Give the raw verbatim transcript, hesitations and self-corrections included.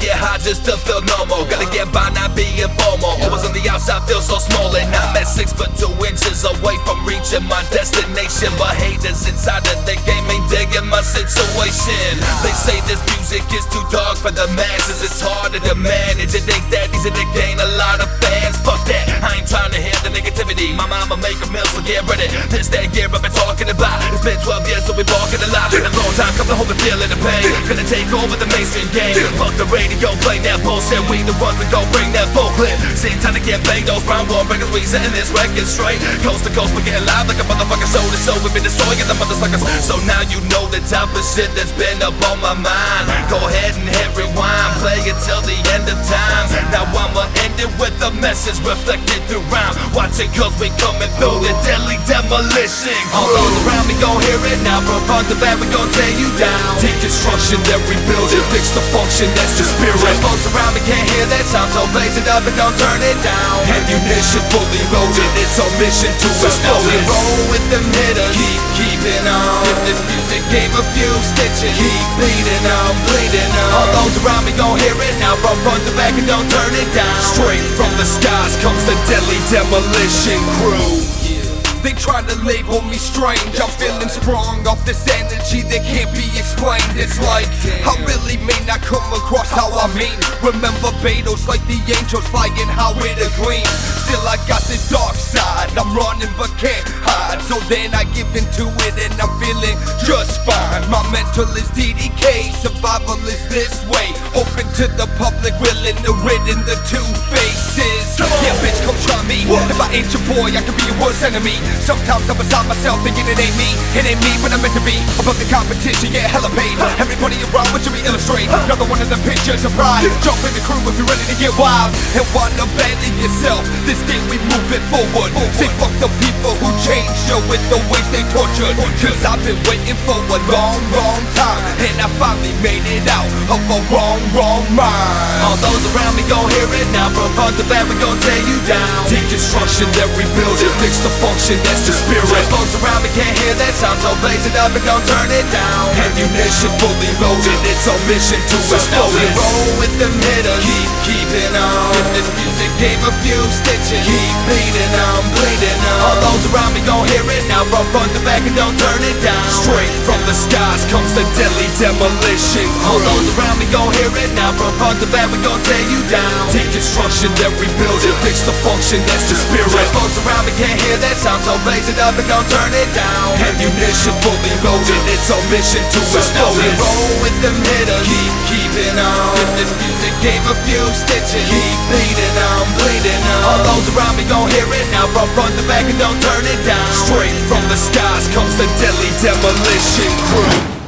get high just to feel normal. Gotta get by, not being formal. Always on the outside, feel so small, and I'm at six foot two inches away from reaching my destination. But haters inside of the game ain't digging my situation. They say this music is too dark for the masses. It's harder to manage. It ain't that easy to gain a lot of fans. Fuck that, I ain't trying to hear the negativity. My mama make a meal, so get ready. This that gear I've been talking about. It's been twelve years, so we walking a lot. Been a long time, come to home and feeling the pain. Gonna take over the mainstream game. Fuck the radio, play that bullshit. We the ones that gon' bring that full clip. Same time to get banged, those brown wall records. We setting this record straight. Coast to coast, we're getting live like a motherfucking shoulder. So we've been destroying the motherfuckers. So now you know the type of shit that's been up on my mind. Go ahead and hit rewind, play it till the end of time. Now I'ma end it with a message reflected through rhyme. Watch it cause we coming through the deadly demolition. All those around me gon' hear it now. From front to back we gon' tear you down. Take destruction, then rebuild it. Fix the function, that's the spirit. Folks around me can't hear that sound, so blaze it up and don't turn it down. Ammunition fully loaded, it's our mission to explode it. Roll with them hitters, keep keeping on. If this music gave a few stitches, keep bleeding on, bleeding on. All those around me gon' hear it now. From front to back and don't turn it down. Straight from the skies comes the deadly demolition crew. They try to label me strange. I'm feeling sprung off this energy that can't be explained. It's like I really may not come across how I mean. Remember Beatles like the angels flying high with a gleam. Still I got the dark side, I'm running but can't hide. So then I give into it and I'm feeling just fine. My mental is D D K, survival is this way. Open to the public, willing to rid in the two faces. Yeah bitch, come try me. If I ain't your boy, I could be your worst enemy. Sometimes I'm beside myself thinking it ain't me. It ain't me when I'm meant to be above the competition, yeah, hella paid. Everybody around, what should we illustrate? Another one of the pictures of pride. Jump in the crew if you're ready to get wild. And wanna abandon yourself. This day we move it forward. Say fuck the people who changed you with the ways they tortured. Cause I've been waiting for a long, long time. And I finally made it out of a wrong, wrong mind. All those around me gon' hear it now. From front to back we gon' tear you down. Take destruction, then rebuild it. Fix the function, that's the spirit. Folks around me can't hear that sound, so blaze it up and don't turn it down. Ammunition fully loaded, it's our mission to explode it. Roll with them hitters, keep keeping on. If this music gave a few stitches, keep bleeding on, bleeding on. All those around me gon' hear it now. From front to back and don't turn it down. Straight from the skies comes the deadly demolition. All those around me gon' hear it now. From front to back we gon' tear you down. Take destruction, then rebuild it. Fix the function, that's the spirit. Folks around me can't hear that sound, so blaze it up and don't turn it down. Ammunition fully loaded, it's our mission to explode it. Roll with them hitters, keep keeping on. If this music gave a few stitches, keep bleeding on, bleeding on. All those around me gon' hear it now. From front to back and don't turn it down. Straight from the skies comes the deadly demolition crew.